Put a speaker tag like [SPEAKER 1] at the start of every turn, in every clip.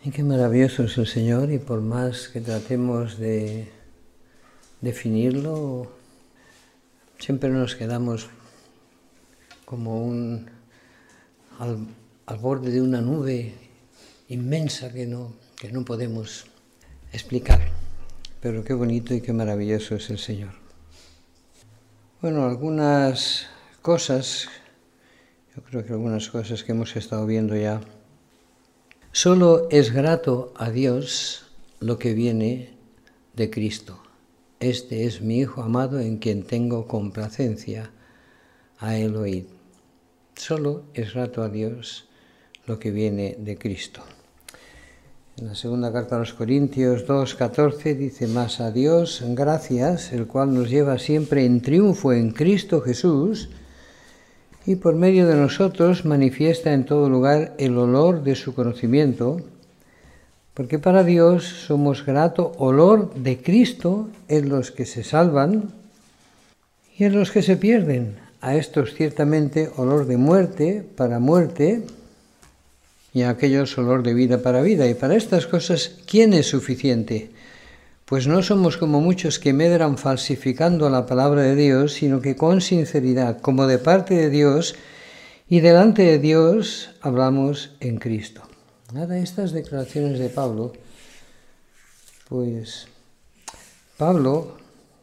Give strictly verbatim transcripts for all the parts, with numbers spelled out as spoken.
[SPEAKER 1] Y qué maravilloso es el Señor, y por más que tratemos de definirlo, siempre nos quedamos como un, al, al borde de una nube inmensa que no, que no podemos explicar. Pero qué bonito y qué maravilloso es el Señor. Bueno, algunas cosas, yo creo que algunas cosas que hemos estado viendo ya. Solo es grato a Dios lo que viene de Cristo. Este es mi Hijo amado en quien tengo complacencia, a él oíd. Solo es grato a Dios lo que viene de Cristo. En la segunda carta a los Corintios dos, catorce dice: mas a Dios gracias, el cual nos lleva siempre en triunfo en Cristo Jesús, y por medio de nosotros manifiesta en todo lugar el olor de su conocimiento, porque para Dios somos grato olor de Cristo en los que se salvan y en los que se pierden. A estos ciertamente olor de muerte para muerte, y a aquellos olor de vida para vida. Y para estas cosas, ¿quién es suficiente? Pues no somos como muchos que medran falsificando la palabra de Dios, sino que con sinceridad, como de parte de Dios y delante de Dios, hablamos en Cristo. Ahora, estas declaraciones de Pablo, pues Pablo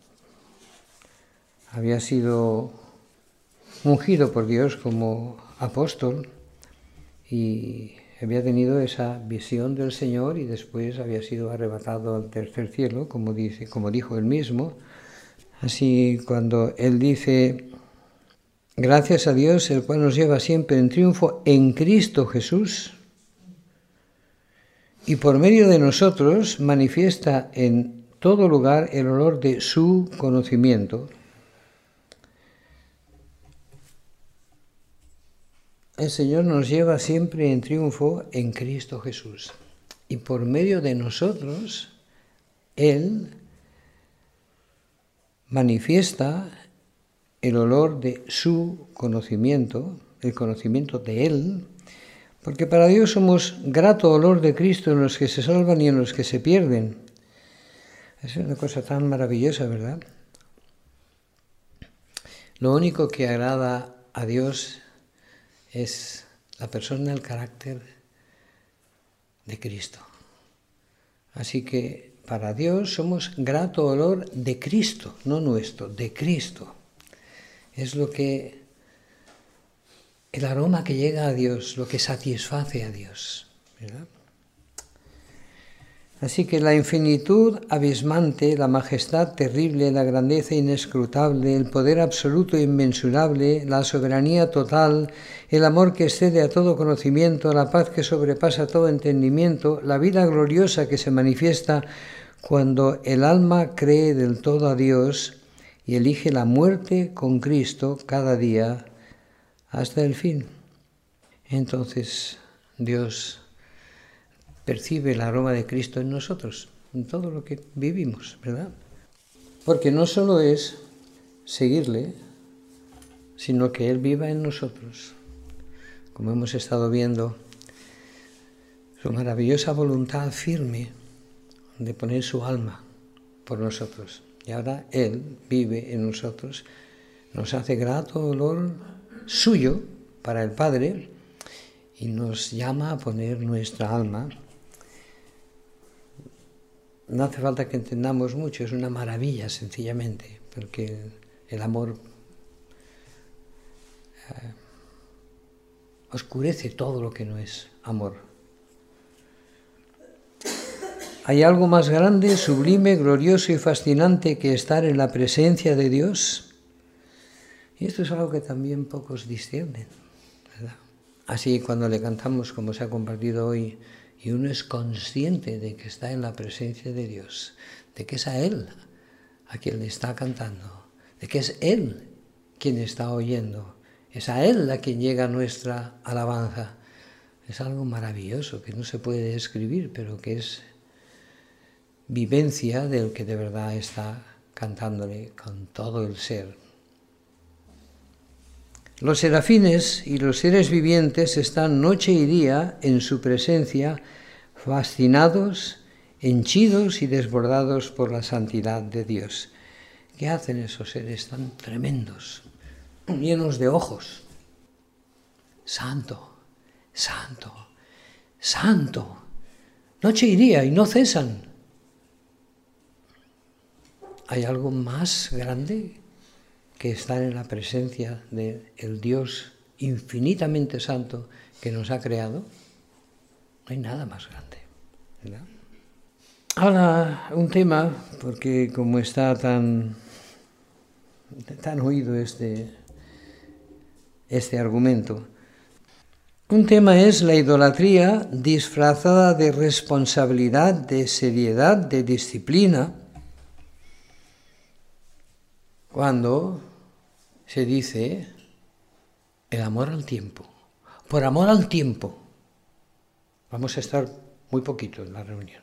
[SPEAKER 1] había sido ungido por Dios como apóstol y había tenido esa visión del Señor, y después había sido arrebatado al tercer cielo, como dice, como dijo él mismo. Así, cuando él dice: gracias a Dios, el cual nos lleva siempre en triunfo en Cristo Jesús, y por medio de nosotros manifiesta en todo lugar el olor de su conocimiento. El Señor nos lleva siempre en triunfo en Cristo Jesús. Y por medio de nosotros, Él manifiesta el olor de su conocimiento, el conocimiento de Él, porque para Dios somos grato olor de Cristo en los que se salvan y en los que se pierden. Es una cosa tan maravillosa, ¿verdad? Lo único que agrada a Dios es la persona, el carácter de Cristo. Así que para Dios somos grato olor de Cristo, no nuestro, de Cristo. Es lo que, el aroma que llega a Dios, lo que satisface a Dios, ¿verdad? Así que la infinitud abismante, la majestad terrible, la grandeza inescrutable, el poder absoluto e inmensurable, la soberanía total, el amor que excede a todo conocimiento, la paz que sobrepasa todo entendimiento, la vida gloriosa que se manifiesta cuando el alma cree del todo a Dios y elige la muerte con Cristo cada día hasta el fin. Entonces Dios percibe el aroma de Cristo en nosotros, en todo lo que vivimos, ¿verdad? Porque no solo es seguirle, sino que Él viva en nosotros. Como hemos estado viendo, su maravillosa voluntad firme de poner su alma por nosotros. Y ahora Él vive en nosotros, nos hace grato olor suyo para el Padre y nos llama a poner nuestra alma. No hace falta que entendamos mucho, es una maravilla sencillamente, porque el, el amor eh, oscurece todo lo que no es amor. ¿Hay algo más grande, sublime, glorioso y fascinante que estar en la presencia de Dios? Y esto es algo que también pocos disciernen, ¿verdad? Así, cuando le cantamos, como se ha compartido hoy, y uno es consciente de que está en la presencia de Dios, de que es a Él a quien le está cantando, de que es Él quien está oyendo, es a Él a quien llega nuestra alabanza. Es algo maravilloso que no se puede describir, pero que es vivencia del que de verdad está cantándole con todo el ser. Los serafines y los seres vivientes están noche y día en su presencia, fascinados, henchidos y desbordados por la santidad de Dios. ¿Qué hacen esos seres tan tremendos, llenos de ojos? Santo, santo, santo. Noche y día y no cesan. ¿Hay algo más grande que estar en la presencia del Dios infinitamente santo que nos ha creado? No hay nada más grande, ¿verdad? Ahora, un tema, porque como está tan, tan oído este, este argumento, un tema es la idolatría disfrazada de responsabilidad, de seriedad, de disciplina, cuando se dice el amor al tiempo. Por amor al tiempo vamos a estar muy poquito en la reunión.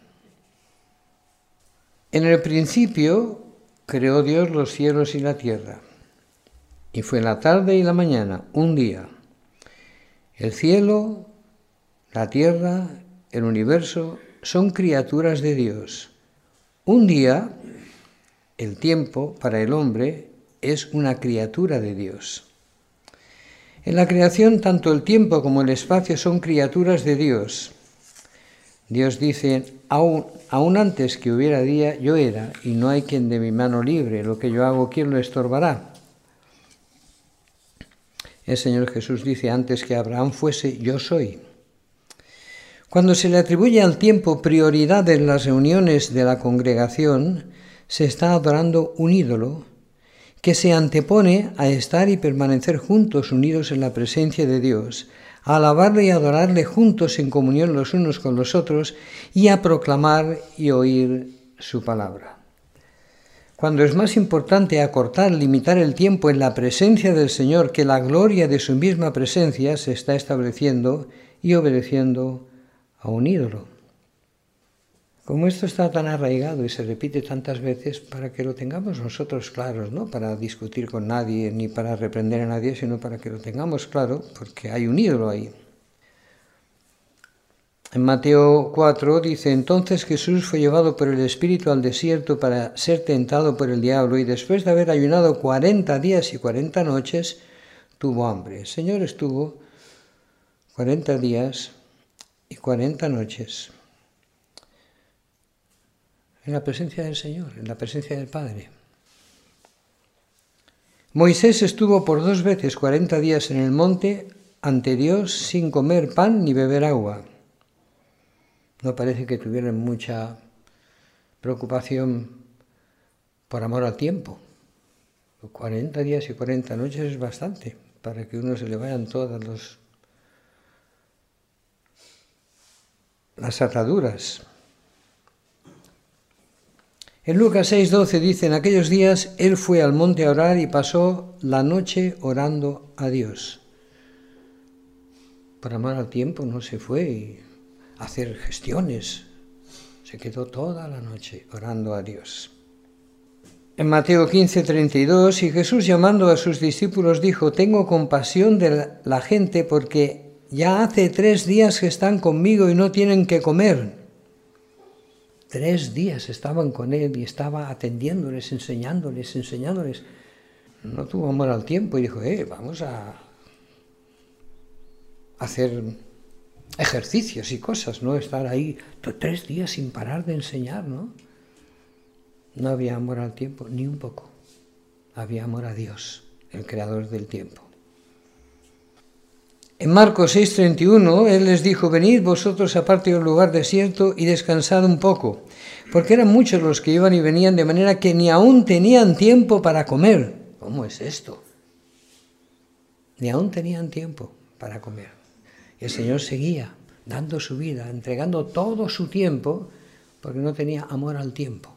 [SPEAKER 1] En el principio creó Dios los cielos y la tierra, y fue la tarde y la mañana, un día. El cielo, la tierra, el universo son criaturas de Dios. Un día, el tiempo para el hombre es una criatura de Dios. En la creación, tanto el tiempo como el espacio son criaturas de Dios. Dios dice, aún, aún antes que hubiera día, yo era, y no hay quien de mi mano libre. Lo que yo hago, ¿quién lo estorbará? El Señor Jesús dice, antes que Abraham fuese, yo soy. Cuando se le atribuye al tiempo prioridad en las reuniones de la congregación, se está adorando un ídolo que se antepone a estar y permanecer juntos unidos en la presencia de Dios, a alabarle y adorarle juntos en comunión los unos con los otros y a proclamar y oír su palabra. Cuando es más importante acortar, limitar el tiempo en la presencia del Señor que la gloria de su misma presencia, se está estableciendo y obedeciendo a un ídolo. Como esto está tan arraigado y se repite tantas veces, para que lo tengamos nosotros claros, no para discutir con nadie ni para reprender a nadie, sino para que lo tengamos claro, porque hay un ídolo ahí. En Mateo cuatro dice, entonces Jesús fue llevado por el Espíritu al desierto para ser tentado por el diablo, y después de haber ayunado cuarenta días y cuarenta noches, tuvo hambre. El Señor estuvo cuarenta días y cuarenta noches en la presencia del Señor, en la presencia del Padre. Moisés estuvo por dos veces cuarenta días en el monte ante Dios sin comer pan ni beber agua. No parece que tuvieran mucha preocupación por amor al tiempo. cuarenta días y cuarenta noches es bastante para que uno se le vayan todas los, las ataduras. En Lucas seis doce dice, en aquellos días él fue al monte a orar y pasó la noche orando a Dios. Por amor al tiempo no se fue a hacer gestiones, se quedó toda la noche orando a Dios. En Mateo quince treinta y dos, y Jesús llamando a sus discípulos dijo, tengo compasión de la gente porque ya hace tres días que están conmigo y no tienen que comer. Tres días estaban con él y estaba atendiéndoles, enseñándoles, enseñándoles. No tuvo amor al tiempo y dijo, eh, vamos a hacer ejercicios y cosas, no estar ahí tres días sin parar de enseñar, ¿no? No había amor al tiempo, ni un poco. Había amor a Dios, el creador del tiempo. En Marcos seis treinta y uno, él les dijo, venid vosotros aparte de un lugar desierto y descansad un poco, porque eran muchos los que iban y venían, de manera que ni aún tenían tiempo para comer. ¿Cómo es esto? Ni aún tenían tiempo para comer. Y el Señor seguía dando su vida, entregando todo su tiempo, porque no tenía amor al tiempo.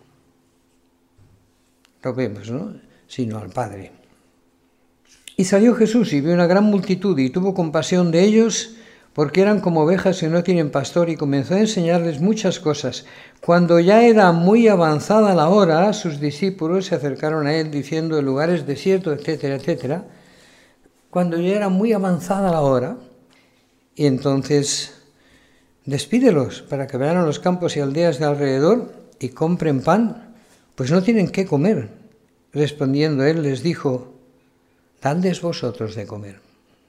[SPEAKER 1] Lo vemos, ¿no? Sino al Padre. Y salió Jesús y vio una gran multitud y tuvo compasión de ellos porque eran como ovejas que no tienen pastor y comenzó a enseñarles muchas cosas. Cuando ya era muy avanzada la hora, sus discípulos se acercaron a él diciendo el lugar es desierto, etcétera, etcétera. Cuando ya era muy avanzada la hora, y entonces despídelos para que vayan a los campos y aldeas de alrededor y compren pan, pues no tienen qué comer. Respondiendo él les dijo, dadles vosotros de comer.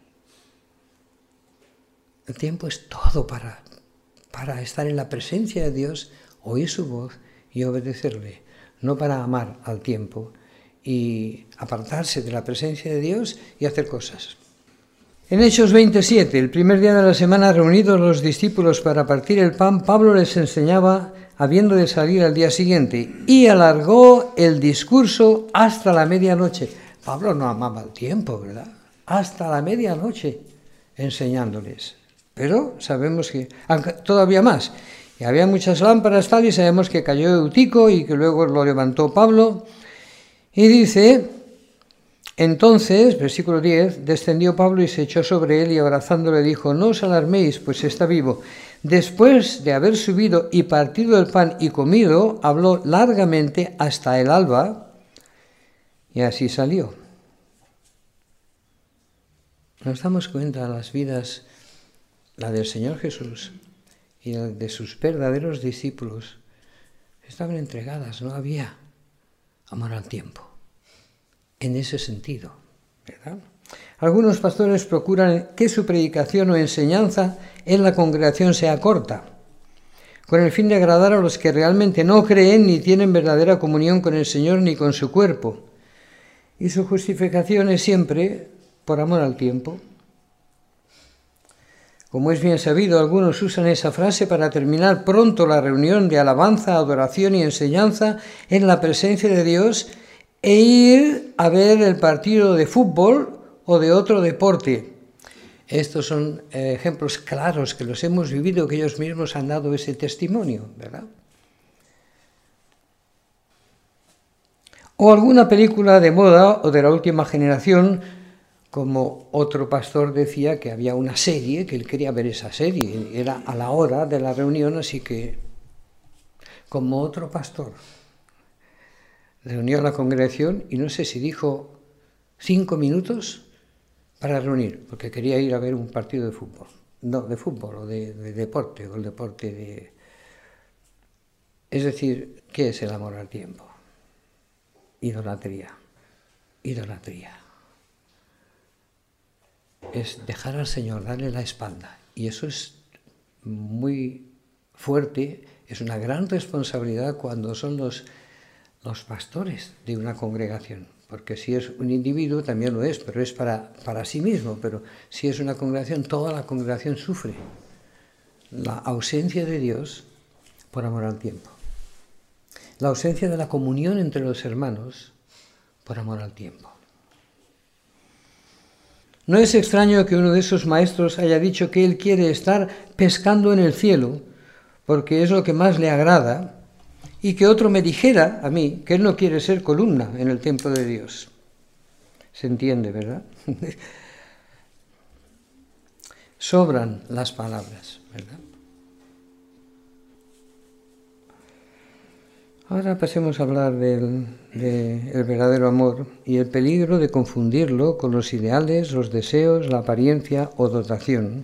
[SPEAKER 1] El tiempo es todo para, para estar en la presencia de Dios, oír su voz y obedecerle, no para amar al tiempo y apartarse de la presencia de Dios y hacer cosas. En Hechos veintisiete, el primer día de la semana, reunidos los discípulos para partir el pan, Pablo les enseñaba, habiendo de salir al día siguiente, y alargó el discurso hasta la medianoche. Pablo no amaba el tiempo, ¿verdad? Hasta la medianoche enseñándoles. Pero sabemos que, todavía más, y había muchas lámparas tal, y sabemos que cayó Eutico y que luego lo levantó Pablo. Y dice, entonces, versículo diez, descendió Pablo y se echó sobre él y abrazándole dijo, no os alarméis, pues está vivo. Después de haber subido y partido el pan y comido, habló largamente hasta el alba y así salió. Nos damos cuenta de las vidas, la del Señor Jesús y la de sus verdaderos discípulos, estaban entregadas, no había amor al tiempo. En ese sentido, ¿verdad? Algunos pastores procuran que su predicación o enseñanza en la congregación sea corta, con el fin de agradar a los que realmente no creen ni tienen verdadera comunión con el Señor ni con su cuerpo. Y su justificación es siempre por amor al tiempo. Como es bien sabido, algunos usan esa frase para terminar pronto la reunión de alabanza, adoración y enseñanza en la presencia de Dios e ir a ver el partido de fútbol o de otro deporte. Estos son eh, ejemplos claros que los hemos vivido, que ellos mismos han dado ese testimonio, ¿verdad? O alguna película de moda o de la última generación, como otro pastor decía que había una serie, que él quería ver esa serie, era a la hora de la reunión, así que, como otro pastor, reunió a la congregación y no sé si dijo cinco minutos para reunir, porque quería ir a ver un partido de fútbol. No, de fútbol o de, de deporte, o el deporte de... Es decir, ¿qué es el amor al tiempo? Idolatría. Idolatría. Es dejar al Señor, darle la espalda. Y eso es muy fuerte, es una gran responsabilidad cuando son los... los pastores de una congregación, porque si es un individuo también lo es, pero es para, para sí mismo, pero si es una congregación, toda la congregación sufre la ausencia de Dios por amor al tiempo, la ausencia de la comunión entre los hermanos por amor al tiempo. No es extraño que uno de esos maestros haya dicho que él quiere estar pescando en el cielo, porque es lo que más le agrada, y que otro me dijera a mí que él no quiere ser columna en el templo de Dios. Se entiende, ¿verdad? Sobran las palabras, ¿verdad? Ahora pasemos a hablar del de el verdadero amor y el peligro de confundirlo con los ideales, los deseos, la apariencia o dotación.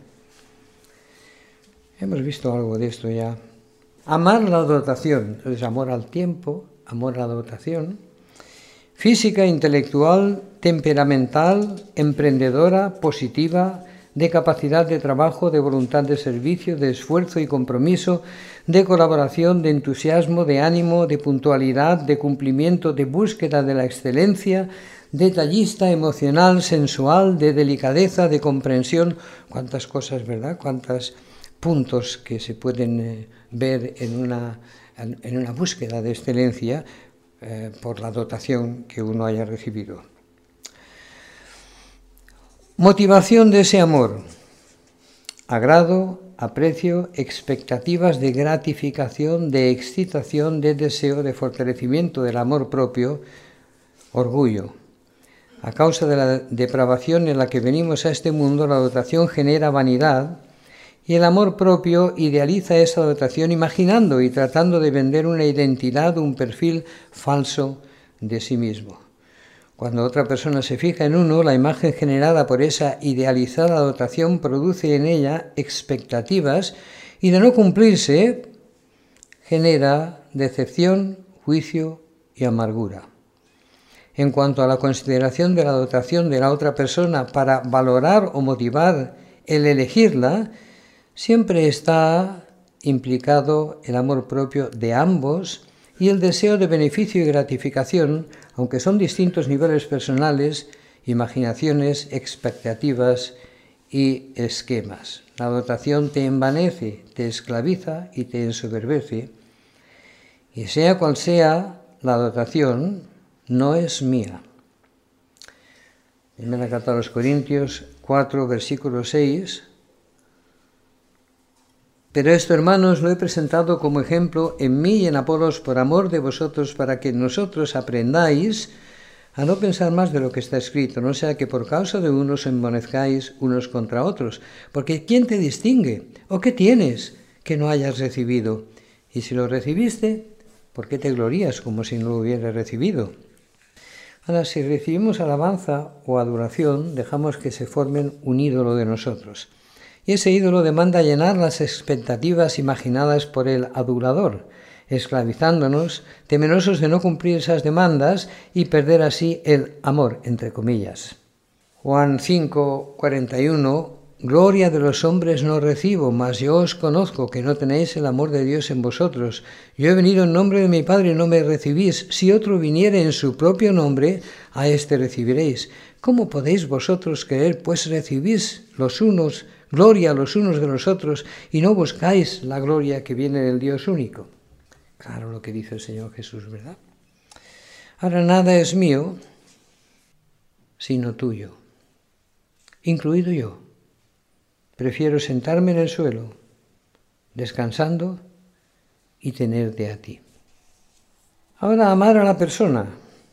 [SPEAKER 1] Hemos visto algo de esto ya. Amar la dotación, es amor al tiempo, amor a la dotación, física, intelectual, temperamental, emprendedora, positiva, de capacidad de trabajo, de voluntad de servicio, de esfuerzo y compromiso, de colaboración, de entusiasmo, de ánimo, de puntualidad, de cumplimiento, de búsqueda de la excelencia, detallista, emocional, sensual, de delicadeza, de comprensión. Cuántas cosas, ¿verdad? Cuántos puntos que se pueden eh, ver en una, en una búsqueda de excelencia eh, por la dotación que uno haya recibido. Motivación de ese amor: agrado, aprecio, expectativas de gratificación, de excitación, de deseo, de fortalecimiento del amor propio, orgullo. A causa de la depravación en la que venimos a este mundo, la dotación genera vanidad y el amor propio idealiza esa dotación imaginando y tratando de vender una identidad, un perfil falso de sí mismo. Cuando otra persona se fija en uno, la imagen generada por esa idealizada dotación produce en ella expectativas y de no cumplirse genera decepción, juicio y amargura. En cuanto a la consideración de la dotación de la otra persona para valorar o motivar el elegirla, siempre está implicado el amor propio de ambos y el deseo de beneficio y gratificación, aunque son distintos niveles personales, imaginaciones, expectativas y esquemas. La dotación te envanece, te esclaviza y te ensoberbece, y sea cual sea la dotación, no es mía. Primera carta a los Corintios cuatro, versículo seis. Pero esto, hermanos, lo he presentado como ejemplo en mí y en Apolos por amor de vosotros, para que nosotros aprendáis a no pensar más de lo que está escrito, no sea que por causa de unos os envanezcáis unos contra otros. Porque ¿quién te distingue? ¿O qué tienes que no hayas recibido? Y si lo recibiste, ¿por qué te glorías como si no lo hubieras recibido? Ahora, si recibimos alabanza o adoración, dejamos que se formen un ídolo de nosotros. Y ese ídolo demanda llenar las expectativas imaginadas por el adulador, esclavizándonos, temerosos de no cumplir esas demandas y perder así el amor, entre comillas. Juan cinco, cuarenta y uno, gloria de los hombres no recibo, mas yo os conozco que no tenéis el amor de Dios en vosotros. Yo he venido en nombre de mi Padre y no me recibís. Si otro viniere en su propio nombre, a éste recibiréis. ¿Cómo podéis vosotros creer, pues recibís los unos gloria los unos de los otros y no buscáis la gloria que viene del Dios único? Claro lo que dice el Señor Jesús, ¿verdad? Ahora nada es mío, sino tuyo, incluido yo. Prefiero sentarme en el suelo, descansando y tenerte a ti. Ahora, amar a la persona,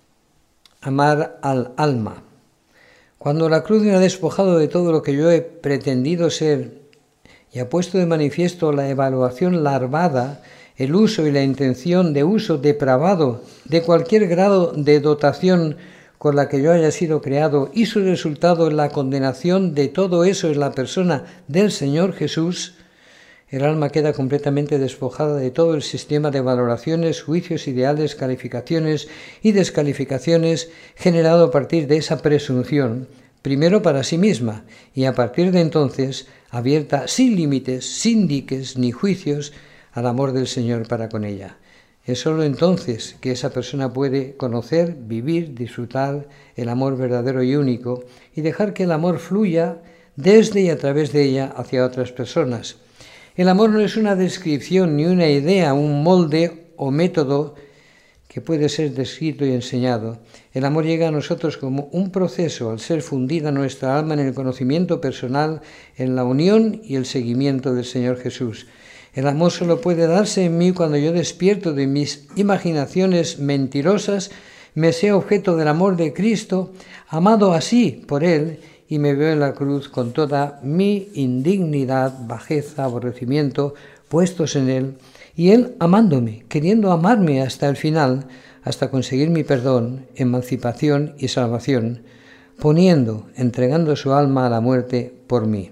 [SPEAKER 1] amar al alma. Cuando la cruz me ha despojado de todo lo que yo he pretendido ser y ha puesto de manifiesto la evaluación larvada, el uso y la intención de uso depravado de cualquier grado de dotación con la que yo haya sido creado y su resultado en la condenación de todo eso en la persona del Señor Jesús, el alma queda completamente despojada de todo el sistema de valoraciones, juicios, ideales, calificaciones y descalificaciones generado a partir de esa presunción, primero para sí misma y a partir de entonces abierta sin límites, sin diques ni juicios al amor del Señor para con ella. Es sólo entonces que esa persona puede conocer, vivir, disfrutar el amor verdadero y único y dejar que el amor fluya desde y a través de ella hacia otras personas. El amor no es una descripción ni una idea, un molde o método que puede ser descrito y enseñado. El amor llega a nosotros como un proceso al ser fundida nuestra alma en el conocimiento personal, en la unión y el seguimiento del Señor Jesús. El amor solo puede darse en mí cuando yo despierto de mis imaginaciones mentirosas, me sea objeto del amor de Cristo, amado así por Él, y me veo en la cruz con toda mi indignidad, bajeza, aborrecimiento, puestos en Él, y Él amándome, queriendo amarme hasta el final, hasta conseguir mi perdón, emancipación y salvación, poniendo, entregando su alma a la muerte por mí.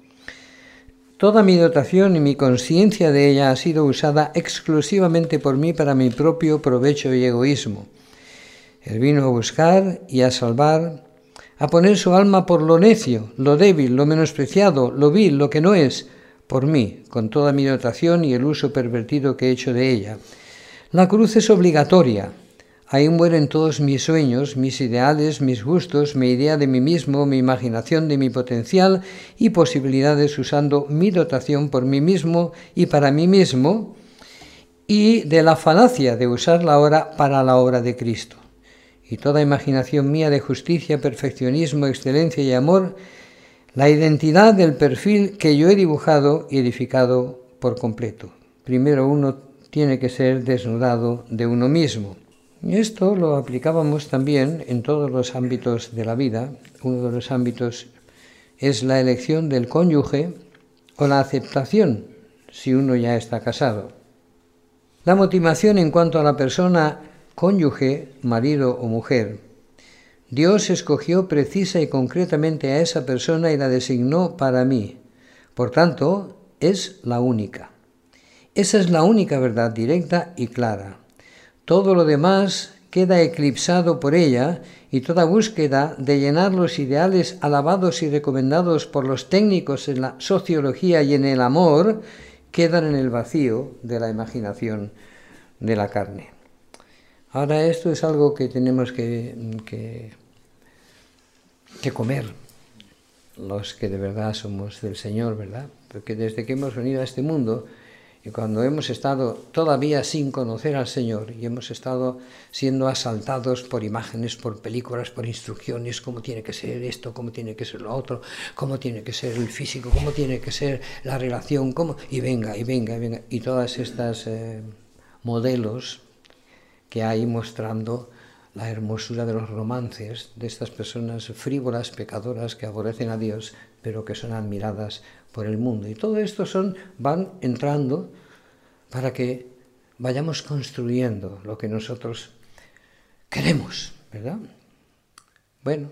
[SPEAKER 1] Toda mi dotación y mi conciencia de ella ha sido usada exclusivamente por mí para mi propio provecho y egoísmo. Él vino a buscar y a salvar, a poner su alma por lo necio, lo débil, lo menospreciado, lo vil, lo que no es, por mí, con toda mi dotación y el uso pervertido que he hecho de ella. La cruz es obligatoria. Ahí mueren todos mis sueños, mis ideales, mis gustos, mi idea de mí mismo, mi imaginación de mi potencial y posibilidades usando mi dotación por mí mismo y para mí mismo, y de la falacia de usarla ahora para la obra de Cristo. Y toda imaginación mía de justicia, perfeccionismo, excelencia y amor, la identidad del perfil que yo he dibujado y edificado por completo. Primero uno tiene que ser desnudado de uno mismo. Y esto lo aplicábamos también en todos los ámbitos de la vida. Uno de los ámbitos es la elección del cónyuge o la aceptación, si uno ya está casado. La motivación en cuanto a la persona cónyuge, marido o mujer. Dios escogió precisa y concretamente a esa persona y la designó para mí. Por tanto, es la única. Esa es la única verdad directa y clara. Todo lo demás queda eclipsado por ella y toda búsqueda de llenar los ideales alabados y recomendados por los técnicos en la sociología y en el amor quedan en el vacío de la imaginación de la carne. Ahora esto es algo que tenemos que, que, que comer, los que de verdad somos del Señor, ¿verdad? Porque desde que hemos venido a este mundo, y cuando hemos estado todavía sin conocer al Señor y hemos estado siendo asaltados por imágenes, por películas, por instrucciones, cómo tiene que ser esto, cómo tiene que ser lo otro, cómo tiene que ser el físico, cómo tiene que ser la relación, cómo... y venga, y venga, y venga, y todas estas eh, modelos que hay mostrando la hermosura de los romances de estas personas frívolas, pecadoras, que aborrecen a Dios, pero que son admiradas por el mundo. Y todo esto son, van entrando para que vayamos construyendo lo que nosotros queremos, ¿verdad? Bueno,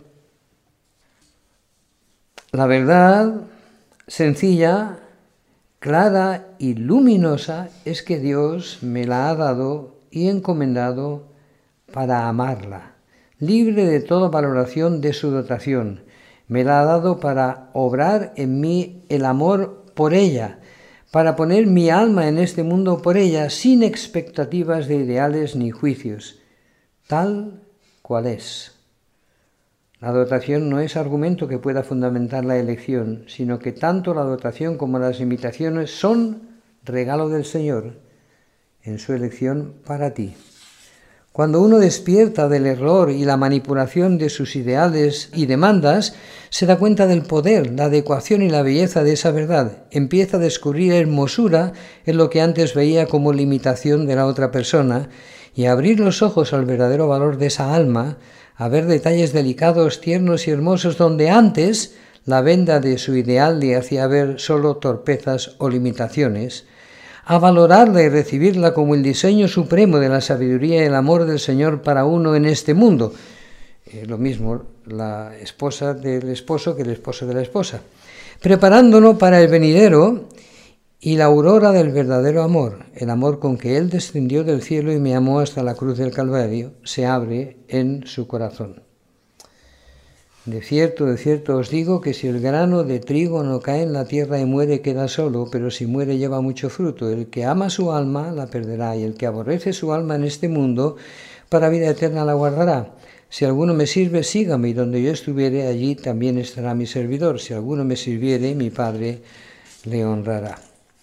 [SPEAKER 1] la verdad sencilla, clara y luminosa es que Dios me la ha dado y encomendado para amarla, libre de toda valoración de su dotación. Me la ha dado para obrar en mí el amor por ella, para poner mi alma en este mundo por ella, sin expectativas de ideales ni juicios, tal cual es. La dotación no es argumento que pueda fundamentar la elección, sino que tanto la dotación como las limitaciones son regalo del Señor en su elección para ti. Cuando uno despierta del error y la manipulación de sus ideales y demandas, se da cuenta del poder, la adecuación y la belleza de esa verdad. Empieza a descubrir hermosura en lo que antes veía como limitación de la otra persona y a abrir los ojos al verdadero valor de esa alma, a ver detalles delicados, tiernos y hermosos donde antes la venda de su ideal le hacía ver solo torpezas o limitaciones, a valorarla y recibirla como el diseño supremo de la sabiduría y el amor del Señor para uno en este mundo. Eh, lo mismo la esposa del esposo que el esposo de la esposa. Preparándolo para el venidero y la aurora del verdadero amor, el amor con que Él descendió del cielo y me amó hasta la cruz del Calvario, se abre en su corazón. De cierto, de cierto os digo que si el grano de trigo no cae en la tierra y muere, queda solo, pero si muere lleva mucho fruto. El que ama su alma la perderá, y el que aborrece su alma en este mundo, para vida eterna la guardará. Si alguno me sirve, sígame, y donde yo estuviere, allí también estará mi servidor. Si alguno me sirviere, mi Padre le honrará.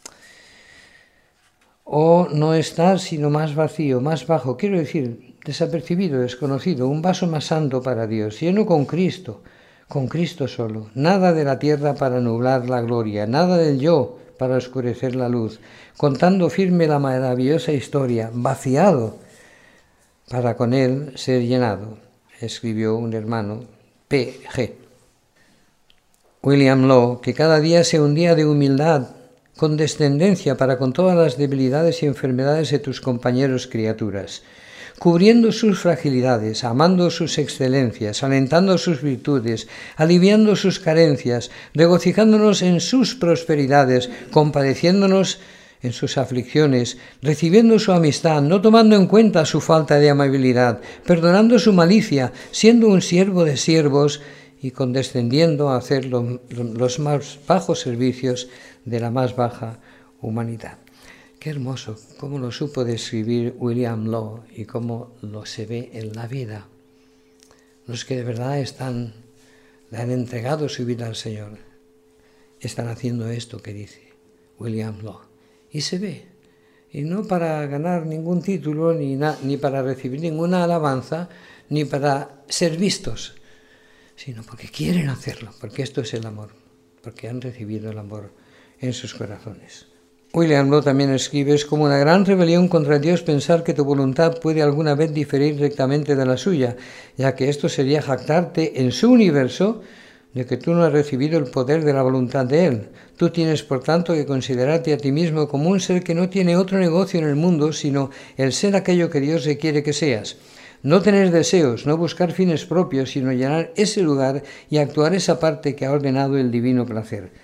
[SPEAKER 1] O no estar sino más vacío, más bajo, quiero decir, desapercibido, desconocido, un vaso más santo para Dios, lleno con Cristo, con Cristo solo, nada de la tierra para nublar la gloria, nada del yo para oscurecer la luz, contando firme la maravillosa historia, vaciado para con él ser llenado, escribió un hermano, P G William Law, que cada día sea un día de humildad, condescendencia para con todas las debilidades y enfermedades de tus compañeros criaturas, cubriendo sus fragilidades, amando sus excelencias, alentando sus virtudes, aliviando sus carencias, regocijándonos en sus prosperidades, compadeciéndonos en sus aflicciones, recibiendo su amistad, no tomando en cuenta su falta de amabilidad, perdonando su malicia, siendo un siervo de siervos y condescendiendo a hacer lo, los más bajos servicios de la más baja humanidad. Qué hermoso, cómo lo supo describir William Law y cómo lo se ve en la vida. Los que de verdad están, le han entregado su vida al Señor, están haciendo esto que dice William Law. Y se ve, y no para ganar ningún título, ni, na, ni para recibir ninguna alabanza, ni para ser vistos, sino porque quieren hacerlo, porque esto es el amor, porque han recibido el amor en sus corazones. William Law también escribe, es como una gran rebelión contra Dios pensar que tu voluntad puede alguna vez diferir rectamente de la suya, ya que esto sería jactarte en su universo de que tú no has recibido el poder de la voluntad de Él. Tú tienes, por tanto, que considerarte a ti mismo como un ser que no tiene otro negocio en el mundo, sino el ser aquello que Dios requiere que seas. No tener deseos, no buscar fines propios, sino llenar ese lugar y actuar esa parte que ha ordenado el divino placer.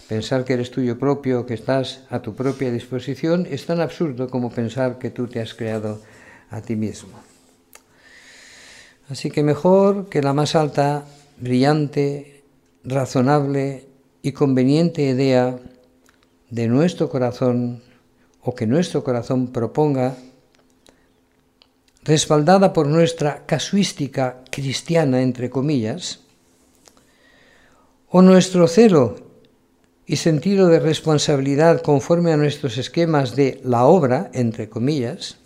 [SPEAKER 1] Pensar que eres tuyo propio, que estás a tu propia disposición, es tan absurdo como pensar que tú te has creado a ti mismo. Así que mejor que la más alta, brillante, razonable y conveniente idea de nuestro corazón, o que nuestro corazón proponga, respaldada por nuestra casuística cristiana, entre comillas, o nuestro celo y sentido de responsabilidad conforme a nuestros esquemas de la obra, entre comillas,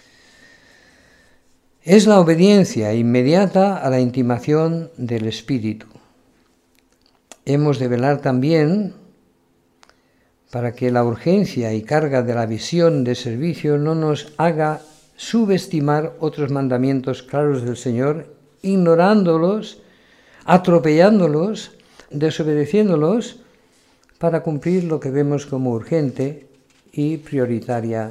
[SPEAKER 1] es la obediencia inmediata a la intimación del Espíritu. Hemos de velar también para que la urgencia y carga de la visión de servicio no nos haga subestimar otros mandamientos claros del Señor, ignorándolos, atropellándolos, desobedeciéndolos, para cumplir lo que vemos como urgente y prioritaria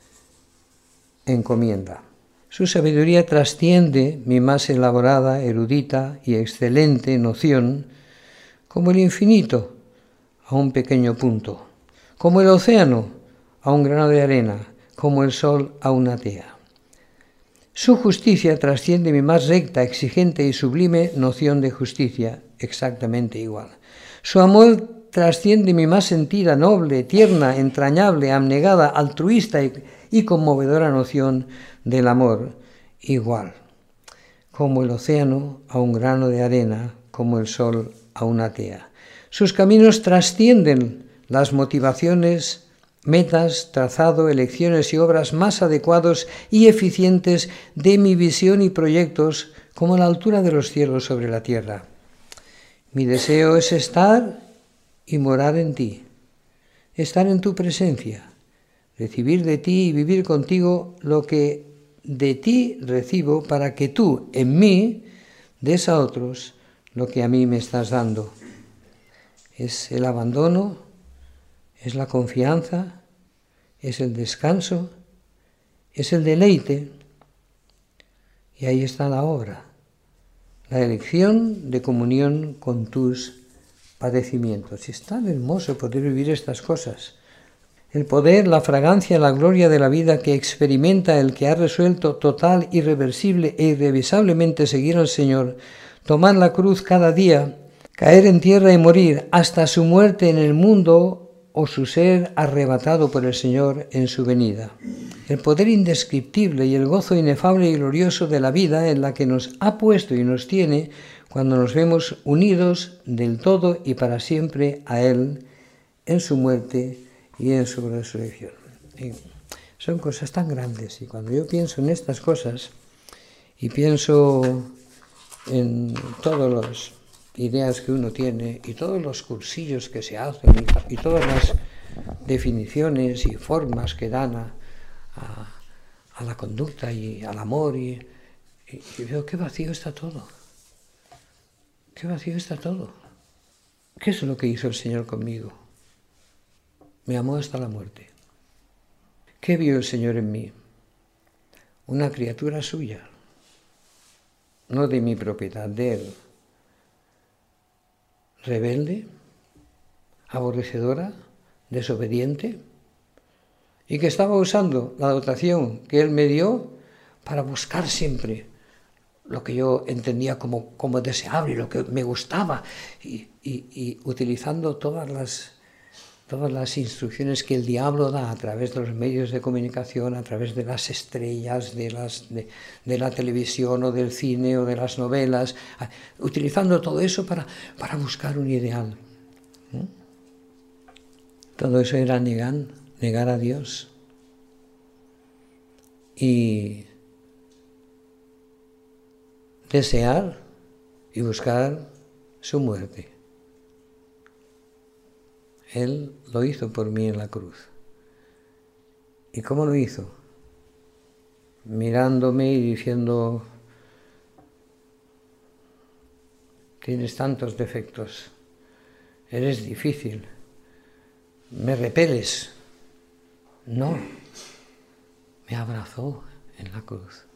[SPEAKER 1] encomienda. Su sabiduría trasciende mi más elaborada, erudita y excelente noción, como el infinito a un pequeño punto, como el océano a un grano de arena, como el sol a una tea. Su justicia trasciende mi más recta, exigente y sublime noción de justicia, exactamente igual. Su amor trasciende mi más sentida, noble, tierna, entrañable, abnegada, altruista y, y conmovedora noción del amor, igual. Como el océano a un grano de arena, como el sol a una tea. Sus caminos trascienden las motivaciones, metas, trazado, elecciones y obras más adecuados y eficientes de mi visión y proyectos, como la altura de los cielos sobre la tierra. Mi deseo es estar y morar en ti, estar en tu presencia, recibir de ti y vivir contigo lo que de ti recibo, para que tú, en mí, des a otros lo que a mí me estás dando. Es el abandono, es la confianza, es el descanso, es el deleite, y ahí está la obra, la elección de comunión con tus padecimientos. Y es tan hermoso poder vivir estas cosas. El poder, la fragancia, la gloria de la vida que experimenta el que ha resuelto total, irreversible e irrevisablemente seguir al Señor, tomar la cruz cada día, caer en tierra y morir hasta su muerte en el mundo o su ser arrebatado por el Señor en su venida. El poder indescriptible y el gozo inefable y glorioso de la vida en la que nos ha puesto y nos tiene cuando nos vemos unidos del todo y para siempre a Él en su muerte y en su resurrección. Y son cosas tan grandes, y cuando yo pienso en estas cosas y pienso en todas las ideas que uno tiene y todos los cursillos que se hacen y, y todas las definiciones y formas que dan a, a, a la conducta y al amor, y, y, y veo qué vacío está todo. Qué vacío está todo. ¿Qué es lo que hizo el Señor conmigo? Me amó hasta la muerte. ¿Qué vio el Señor en mí? Una criatura suya, no de mi propiedad, de Él. Rebelde, aborrecedora, desobediente, y que estaba usando la dotación que Él me dio para buscar siempre lo que yo entendía como, como deseable, lo que me gustaba, y, y, y utilizando todas las, todas las instrucciones que el diablo da a través de los medios de comunicación, a través de las estrellas, de, las, de, de la televisión o del cine o de las novelas, utilizando todo eso para, para buscar un ideal. ¿Eh? Todo eso era negar, negar a Dios. Y desear y buscar su muerte. Él lo hizo por mí en la cruz. ¿Y cómo lo hizo? Mirándome y diciendo: tienes tantos defectos, eres difícil, me repeles. No, me abrazó en la cruz.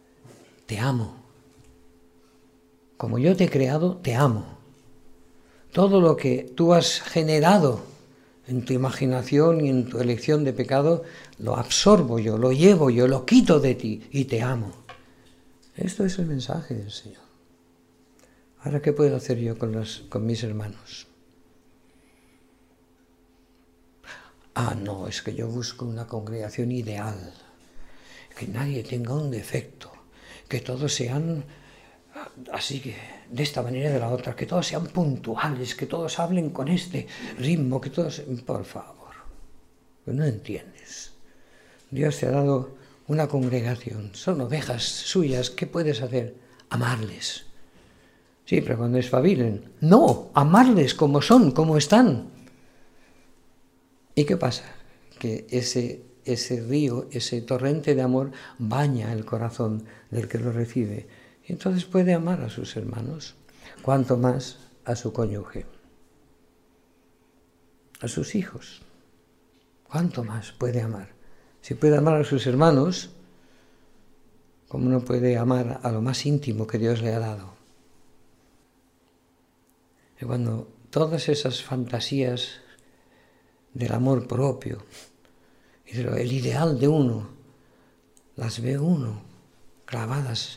[SPEAKER 1] Te amo. Como yo te he creado, te amo. todo lo que tú has generado en tu imaginación y en tu elección de pecado, lo absorbo yo, lo llevo yo, lo quito de ti y te amo. Esto es el mensaje del Señor. Ahora, ¿qué puedo hacer yo con, los, con mis hermanos? Ah, no, es que yo busco una congregación ideal, que nadie tenga un defecto, que todos sean así que de esta manera y de la otra, que todos sean puntuales, que todos hablen con este ritmo, que todos... Por favor, no entiendes. Dios te ha dado una congregación, son ovejas suyas, ¿qué puedes hacer? Amarles. Sí, pero cuando espabilen, no, amarles como son, como están. ¿Y qué pasa? Que ese, ese río, ese torrente de amor baña el corazón del que lo recibe. Y entonces puede amar a sus hermanos, cuanto más a su cónyuge, a sus hijos. ¿Cuánto más puede amar? Si puede amar a sus hermanos, ¿cómo no puede amar a lo más íntimo que Dios le ha dado? Y cuando todas esas fantasías del amor propio y del ideal de uno, las ve uno clavadas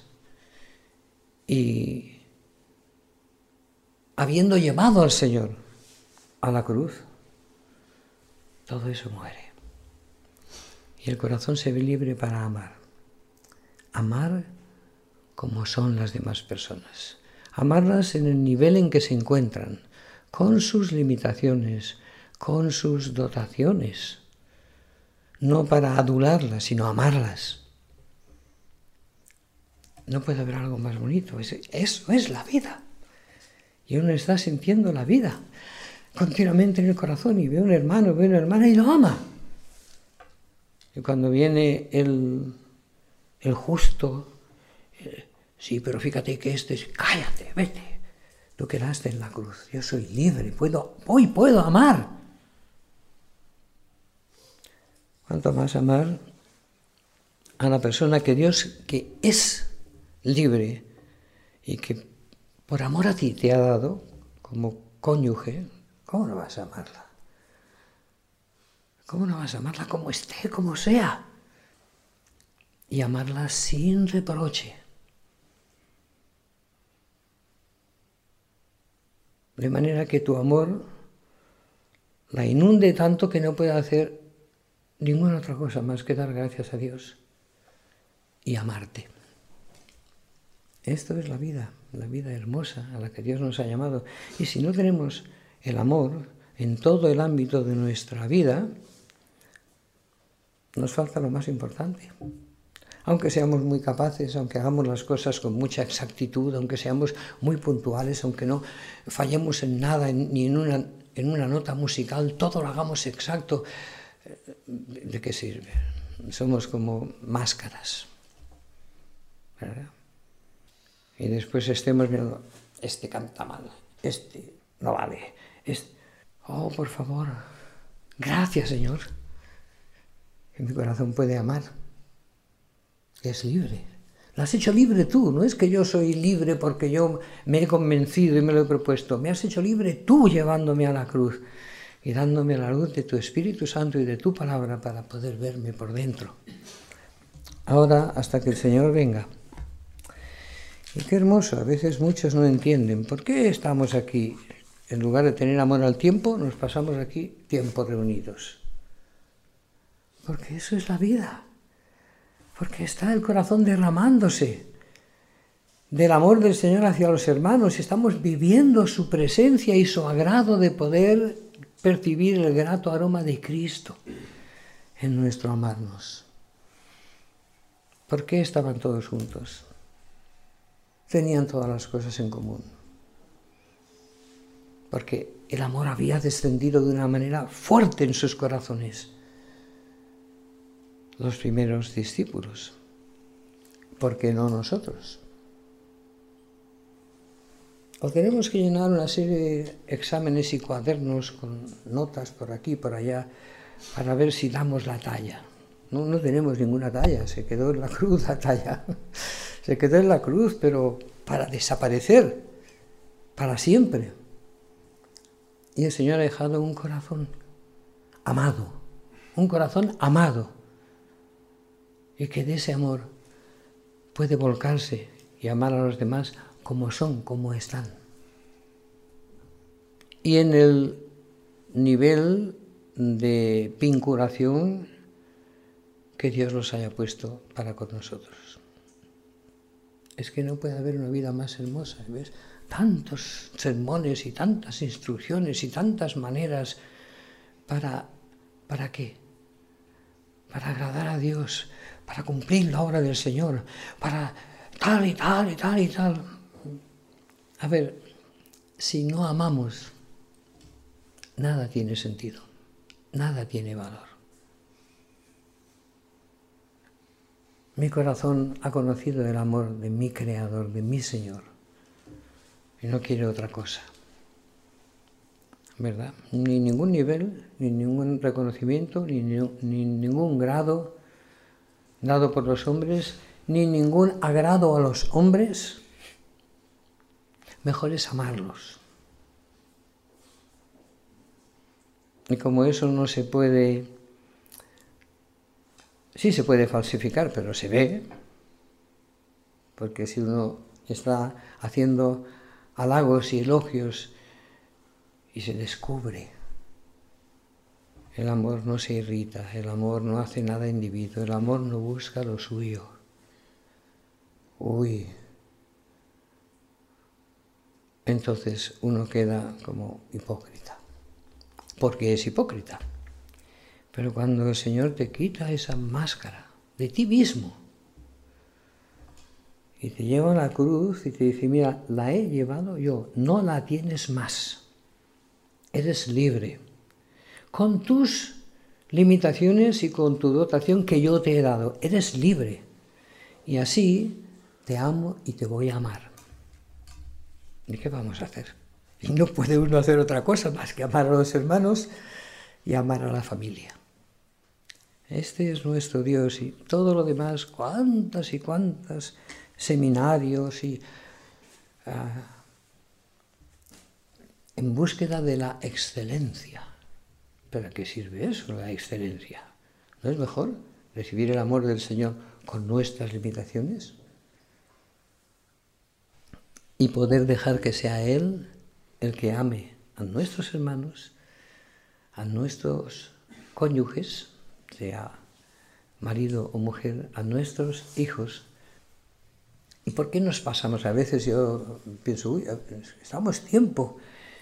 [SPEAKER 1] y habiendo llevado al Señor a la cruz, todo eso muere. Y el corazón se ve libre para amar. Amar como son las demás personas. Amarlas en el nivel en que se encuentran, con sus limitaciones, con sus dotaciones. No para adularlas, sino amarlas. No puede haber algo más bonito. Eso es la vida. Y uno está sintiendo la vida continuamente en el corazón y ve a un hermano, ve a una hermana y lo ama. Y cuando viene el, el justo, eh, sí, pero fíjate que este es, cállate, vete. Tú quedaste en la cruz. Yo soy libre, puedo, hoy puedo amar. ¿Cuánto más amar a la persona que Dios, que es libre y que por amor a ti te ha dado como cónyuge? ¿Cómo no vas a amarla? ¿Cómo no vas a amarla como esté, como sea? Y amarla sin reproche. De manera que tu amor la inunde tanto que no pueda hacer ninguna otra cosa más que dar gracias a Dios y amarte. Esto es la vida, la vida hermosa a la que Dios nos ha llamado. Y si no tenemos el amor en todo el ámbito de nuestra vida, nos falta lo más importante. Aunque seamos muy capaces, aunque hagamos las cosas con mucha exactitud, aunque seamos muy puntuales, aunque no fallemos en nada, ni en una, en una nota musical, todo lo hagamos exacto, ¿de qué sirve? Somos como máscaras, ¿verdad? Y después estemos mirando, este canta mal, este no vale, este... Oh, por favor, gracias, Señor, que mi corazón puede amar, que es libre. Lo has hecho libre tú, no es que yo soy libre porque yo me he convencido y me lo he propuesto. Me has hecho libre tú llevándome a la cruz y dándome la luz de tu Espíritu Santo y de tu palabra para poder verme por dentro. Ahora, hasta que el Señor venga. Y qué hermoso, a veces muchos no entienden. ¿Por qué estamos aquí? En lugar de tener amor al tiempo, nos pasamos aquí tiempo reunidos. Porque eso es la vida. Porque está el corazón derramándose del amor del Señor hacia los hermanos. Estamos viviendo su presencia y su agrado de poder percibir el grato aroma de Cristo en nuestro amarnos. ¿Por qué estaban todos juntos? Tenían todas las cosas en común. Porque el amor había descendido de una manera fuerte en sus corazones. Los primeros discípulos. ¿Por qué no nosotros? O tenemos que llenar una serie de exámenes y cuadernos con notas por aquí y por allá para ver si damos la talla. No, no tenemos ninguna talla, se quedó en la cruz la talla. Se quedó en la cruz, pero para desaparecer, para siempre. Y el Señor ha dejado un corazón amado, un corazón amado, y que de ese amor puede volcarse y amar a los demás como son, como están. Y en el nivel de vinculación que Dios los haya puesto para con nosotros. Es que no puede haber una vida más hermosa, ¿ves? Tantos sermones y tantas instrucciones y tantas maneras para, ¿para qué? Para agradar a Dios, para cumplir la obra del Señor, para tal y tal y tal y tal. A ver, si no amamos, nada tiene sentido, nada tiene valor. Mi corazón ha conocido el amor de mi Creador, de mi Señor, y no quiere otra cosa, ¿verdad? Ni ningún nivel, ni ningún reconocimiento, ni, ni ningún grado dado por los hombres, ni ningún agrado a los hombres. Mejor es amarlos. Y como eso no se puede... Sí se puede falsificar, pero se ve, porque si uno está haciendo halagos y elogios y se descubre, el amor no se irrita, el amor no hace nada individuo, el amor no busca lo suyo. Uy, entonces uno queda como hipócrita, porque es hipócrita. Pero cuando el Señor te quita esa máscara de ti mismo y te lleva a la cruz y te dice, mira, la he llevado yo, no la tienes más. Eres libre. Con tus limitaciones y con tu dotación que yo te he dado, eres libre. Y así te amo y te voy a amar. ¿Y qué vamos a hacer? Y no puede uno hacer otra cosa más que amar a los hermanos y amar a la familia. Este es nuestro Dios y todo lo demás, cuántas y cuántas seminarios y uh, en búsqueda de la excelencia. ¿Para qué sirve eso, la excelencia? ¿No es mejor recibir el amor del Señor con nuestras limitaciones? Y poder dejar que sea Él el que ame a nuestros hermanos, a nuestros cónyuges, sea marido o mujer, a nuestros hijos. ¿Y por qué nos pasamos? A veces yo pienso, uy, estamos tiempo.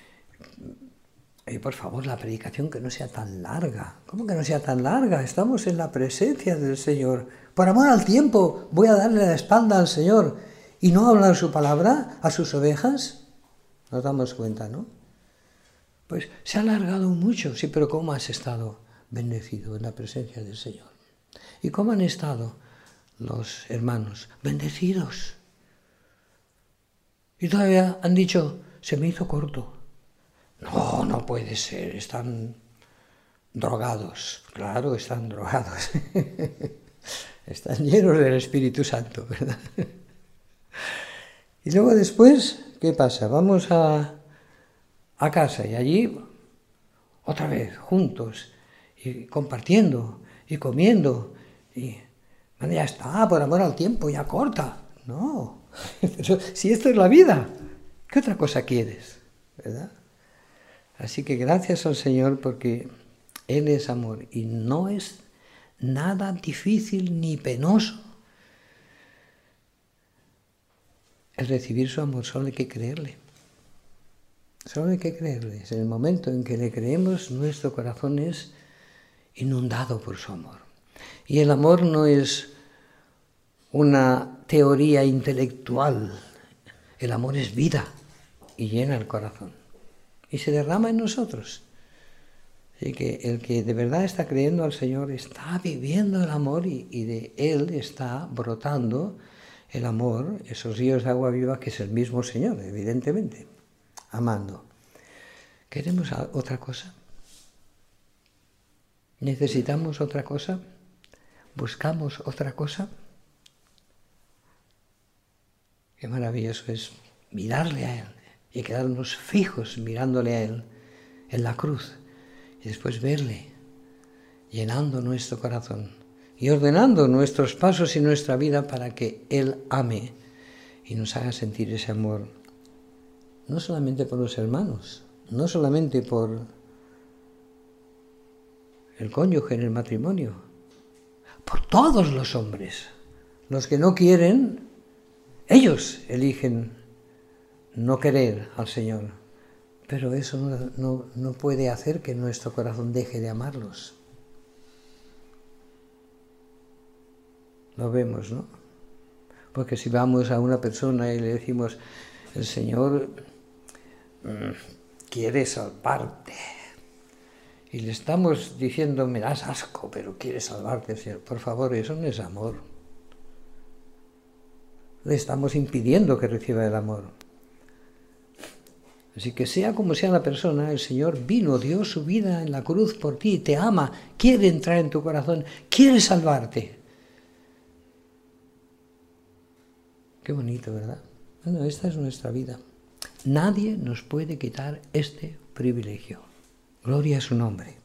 [SPEAKER 1] Y por favor, la predicación que no sea tan larga. ¿Cómo que no sea tan larga? Estamos en la presencia del Señor. Por amor al tiempo, voy a darle la espalda al Señor y no hablar su palabra a sus ovejas. Nos damos cuenta, ¿no? Pues se ha alargado mucho, sí, pero ¿cómo has estado bendecido en la presencia del Señor? ¿Y cómo han estado los hermanos? Bendecidos. Y todavía han dicho, se me hizo corto. No, no puede ser, están drogados. Claro, están drogados. Están llenos del Espíritu Santo, ¿verdad? Y luego después, ¿qué pasa? Vamos a, a casa y allí, otra vez, juntos, y compartiendo, y comiendo, y bueno, ya está, por amor al tiempo, ya corta. No, pero si esto es la vida, ¿qué otra cosa quieres? ¿Verdad? Así que gracias al Señor porque Él es amor y no es nada difícil ni penoso el recibir su amor, solo hay que creerle. Solo hay que creerle. En el momento en que le creemos, nuestro corazón es inundado por su amor. Y el amor no es una teoría intelectual. El amor es vida y llena el corazón. Y se derrama en nosotros. Así que el que de verdad está creyendo al Señor está viviendo el amor y, y de Él está brotando el amor, esos ríos de agua viva que es el mismo Señor, evidentemente, amando. ¿Queremos otra cosa? ¿Necesitamos otra cosa? ¿Buscamos otra cosa? Qué maravilloso es mirarle a Él y quedarnos fijos mirándole a Él. en la cruz y después verle llenando nuestro corazón y ordenando nuestros pasos y nuestra vida para que Él ame y nos haga sentir ese amor, no solamente por los hermanos, no solamente por el cónyuge en el matrimonio, por todos los hombres. Los que no quieren, ellos eligen no querer al Señor, pero eso no, no, no puede hacer que nuestro corazón deje de amarlos. Lo vemos, ¿no? Porque si vamos a una persona y le decimos, el Señor quiere salvarte, y le estamos diciendo, me das asco, pero quiere salvarte, Señor. Por favor, eso no es amor. Le estamos impidiendo que reciba el amor. Así que sea como sea la persona, el Señor vino, dio su vida en la cruz por ti, te ama, quiere entrar en tu corazón, quiere salvarte. Qué bonito, ¿verdad? Bueno, esta es nuestra vida. Nadie nos puede quitar este privilegio. Gloria a su nombre.